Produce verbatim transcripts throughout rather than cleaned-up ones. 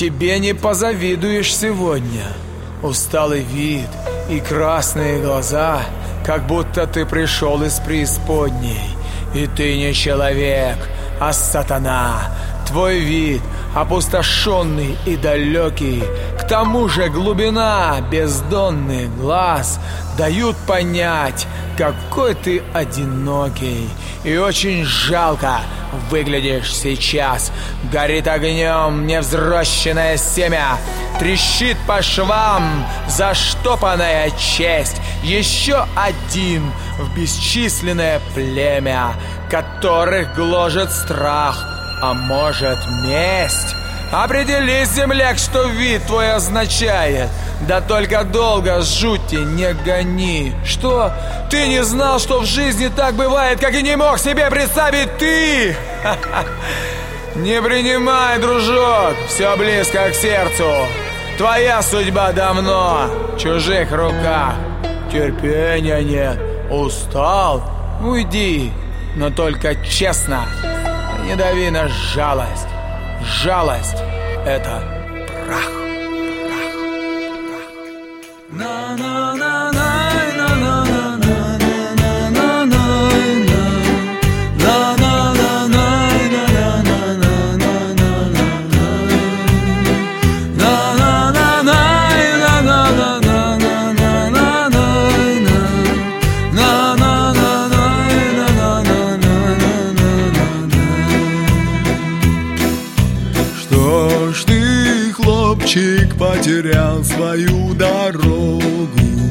тебе не позавидуешь сегодня. Усталый вид и красные глаза, как будто ты пришел из преисподней. И ты не человек, а сатана. Твой вид опустошенный и далекий. К тому же глубина бездонных глаз дают понять, какой ты одинокий. И очень жалко выглядишь сейчас. Горит огнем невзращенное семя, трещит по швам заштопанная честь. Еще один в бесчисленное племя, которых гложет страх, а может месть. Определись, земляк, что вид твой означает. Да только долго жути не гони. Что? Ты не знал, что в жизни так бывает, как и не мог себе представить ты? Не принимай, дружок, все близко к сердцу. Твоя судьба давно в чужих руках. Терпения нет, устал, уйди, но только честно. Не дави на жалость. Жалость — это прах. Хлопчик потерял свою дорогу,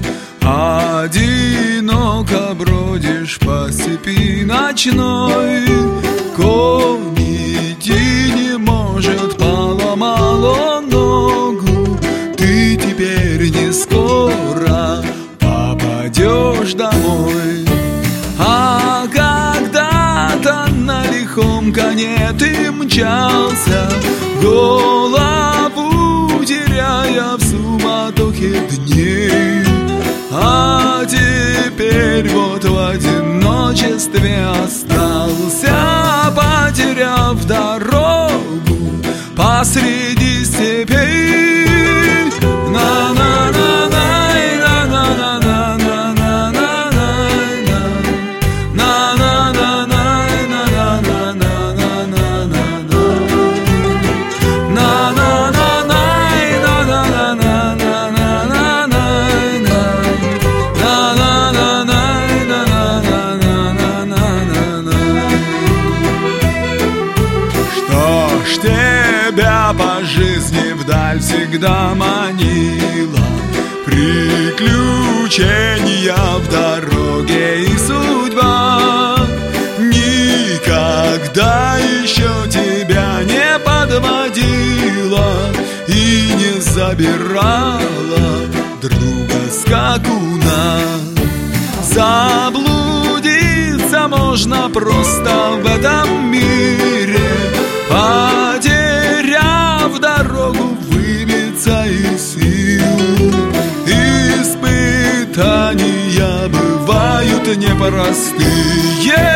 одиноко бродишь по степи ночной. Конь идти не может, поломал он ногу. Ты теперь не скоро попадешь домой. А когда-то на лихом коне ты мчался, голову теряя в суматохе дней. А теперь вот в одиночестве остался, потеряв дорогу посреди степей. Тебя по жизни вдаль всегда манила приключения в дороге и судьба. Никогда еще тебя не подводила и не забирала друга скакуна. Заблудиться можно просто в этом мире, потеряв дорогу, выбиться из сил. Испытания бывают непростые.